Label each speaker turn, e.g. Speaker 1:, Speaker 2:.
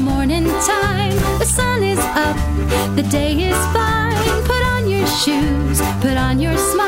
Speaker 1: morning time. The sun is up, the day is fine. Put on your shoes, put on your smile.